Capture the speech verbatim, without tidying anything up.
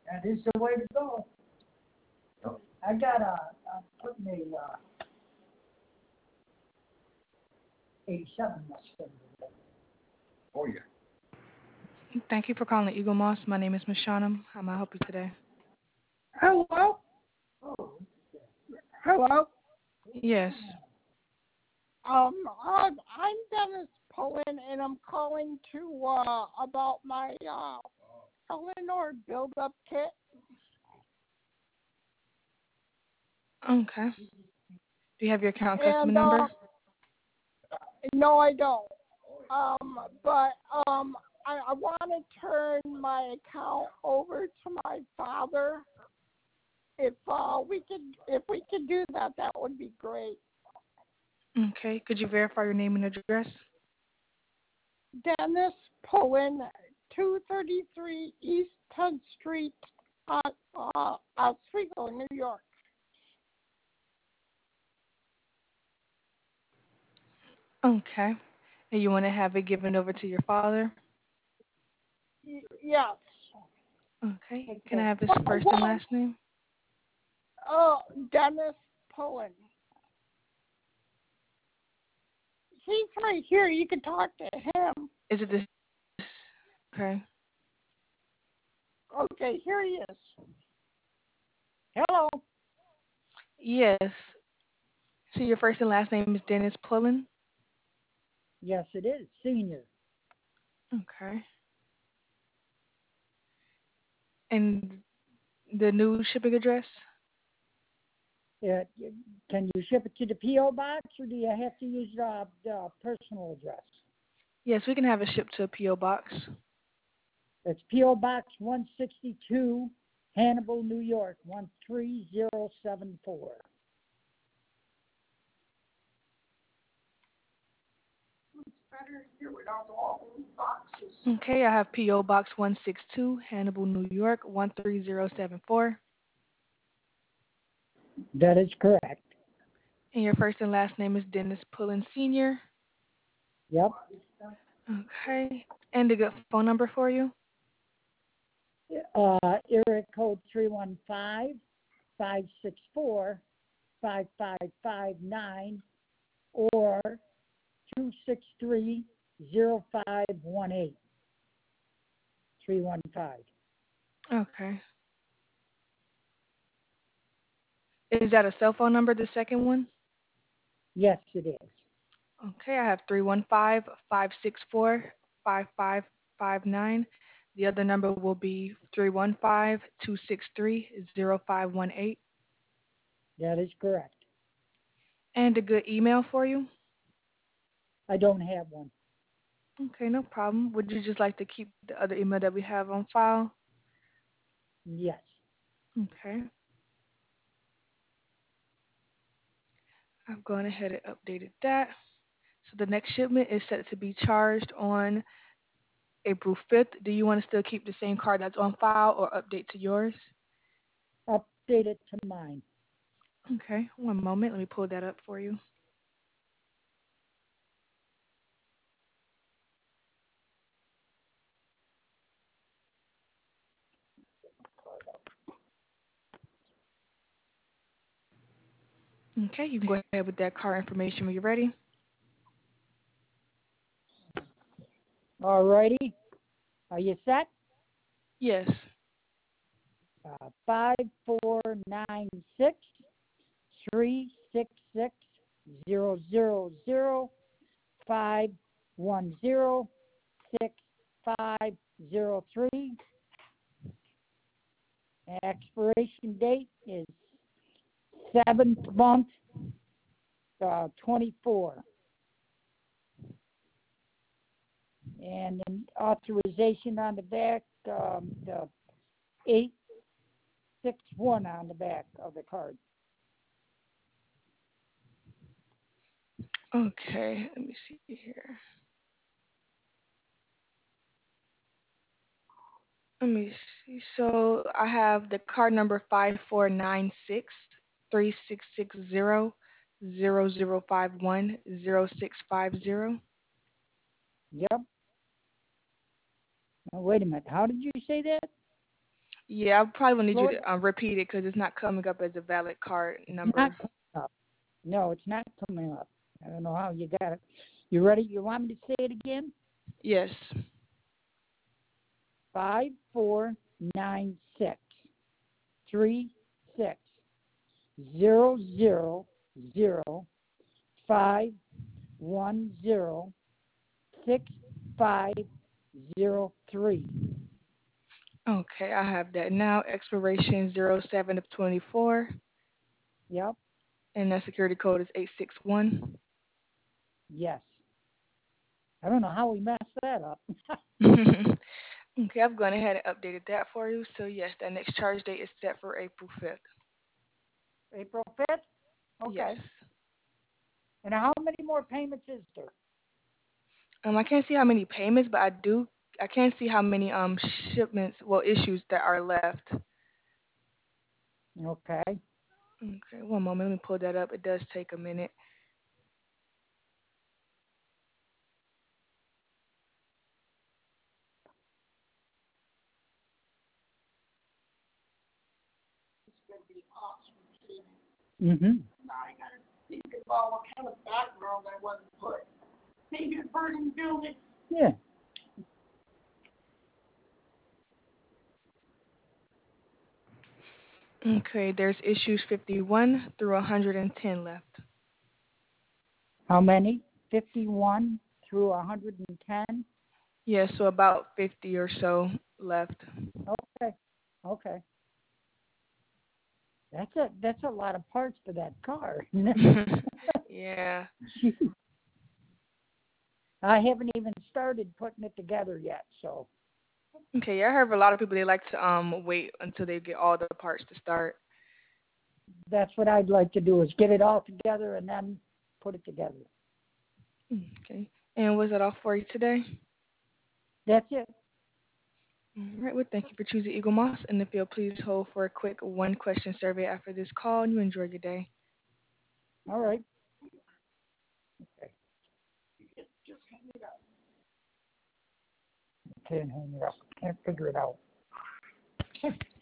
That is the way to go. I got a, I'm putting a, uh, eighty-seven Mustang today. Oh, yeah. Thank you for calling Eagle Moss. My name is Miss Shannon. How may I help you today? Hello? Oh, Hello? Yes. Um, I'm, I'm Dennis Pullen, and I'm calling to, uh, about my, uh, Eleanor build-up kit. Okay. Do you have your account customer And, number? uh, no, I don't. Um, but, um, I, I want to turn my account over to my father. If, uh, we could, if we could do that, that would be great. Okay. Could you verify your name and address? Dennis Pullen, two thirty-three East tenth Street, uh, uh, Oswego, New York. Okay. And you want to have it given over to your father? Y- yes. Okay. Can I have his Well, first and well, last name? uh, Dennis Pullen. He's right here. You can talk to him. Is it this? Okay. Okay, here he is. Hello. Yes. So your first and last name is Dennis Pullen? yes, it is. Senior. Okay. And the new shipping address? Uh, can you ship it to the P O box, or do you have to use the, the personal address? Yes, we can have it shipped to a P O box. It's P O Box one sixty-two, Hannibal, New York, one three zero seven four. It's better here without all those boxes. Okay, I have P O Box one sixty-two, Hannibal, New York, one three zero seven four. That is correct. And your first and last name is Dennis Pullen Senior. Yep. Okay. And a good phone number for you? Uh, area code three one five, five six four, five five five nine or two six three, zero five one eight. three one five. Okay. Is that a cell phone number, the second one? Yes, it is. Okay, I have three one five, five six four, five five five nine. The other number will be three one five, two six three, zero five one eight. That is correct. And a good email for you? I don't have one. Okay, no problem. Would you just like to keep the other email that we have on file? Yes. Okay. I've gone ahead and updated that. So the next shipment is set to be charged on April fifth. Do you want to still keep the same card that's on file or update to yours? Update it to mine. Okay, one moment. Let me pull that up for you. Okay, you can go ahead with that card information when you're ready. All righty. Are you set? Yes. Uh, five four nine six three six six zero zero zero five one zero six five zero three. Expiration date is seventh month, uh, twenty-four. And then authorization on the back, um, the eight six one on the back of the card. Okay, let me see here. Let me see. So I have the card number five four nine six three six six zero zero zero five one zero six five zero. Yep. Now, wait a minute. How did you say that? Yeah, I probably will need you Slow it to um, repeat it because it's not coming up as a valid card down. Not number. coming up. No, it's not coming up. I don't know how you got it. You ready? You want me to say it again? Yes. Five four nine six three six zero zero zero five one zero six five zero three. Okay, I have that now. Expiration zero seven of twenty-four, Yep. and that security code is eight six one. Yes. I don't know how we messed that up. Okay, I've gone ahead and updated that for you. So yes, that next charge date is set for April fifth. April fifth? Yes. Okay. And how many more payments is there? Um, I can't see how many payments, but I do. I can't see how many um shipments, well, issues that are left. Okay. Okay, one moment. Let me pull that up. It does take a minute. Mm-hmm. Now I gotta think about what kind of background I want to put. Maybe a burning building. Yeah. Okay, there's issues fifty-one through one hundred ten left. How many? fifty-one through one hundred ten? Yeah, so about fifty or so left. Okay. Okay. That's a that's a lot of parts for that car. Yeah. I haven't even started putting it together yet, so Okay, yeah, I heard of a lot of people they like to um wait until they get all the parts to start. that's what I'd like to do is get it all together and then put it together. Okay. And was that all for you today? That's it. All right, well, thank you for choosing Eagle Moss. And if you'll please hold for a quick one question survey after this call, and you enjoy your day. All right. Okay. Can't hang it up. Can't figure it out.